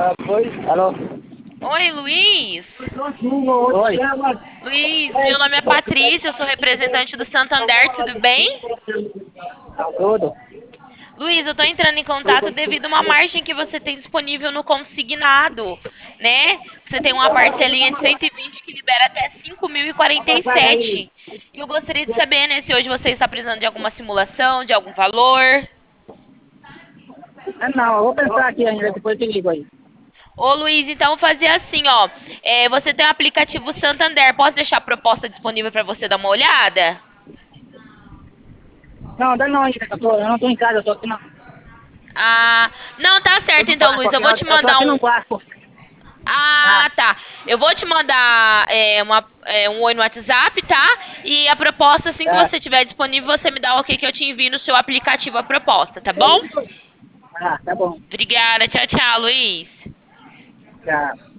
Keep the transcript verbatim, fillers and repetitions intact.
Oi, alô? Oi, Luiz. Oi. Luiz, meu nome é Patrícia, eu sou representante do Santander, tudo bem? Tudo? Luiz, eu estou entrando em contato devido a uma margem que você tem disponível no consignado, né? Você tem uma parcelinha de cento e vinte que libera até cinco mil e quarenta e sete. E eu gostaria de saber, né, se hoje você está precisando de alguma simulação, de algum valor. Ah, não, eu vou pensar aqui ainda, depois eu te ligo aí. Ô, Luiz, então fazer assim, ó. É, você tem o aplicativo Santander. Posso deixar a proposta disponível para você dar uma olhada? Não, ainda não ainda, eu, tô, eu não tô em casa, eu tô aqui na... Ah, não, tá Tô certo no então, barco Luiz. Eu aqui, vou não, te eu tô mandar aqui um. no barco. Ah, Ah, tá. Eu vou te mandar é, uma, é, um oi no WhatsApp, tá? E a proposta, assim que tá. você tiver disponível, você me dá o ok que eu te envio no seu aplicativo a proposta, tá bom? Ah, tá bom. Obrigada. Tchau, tchau, Luiz. Tchau.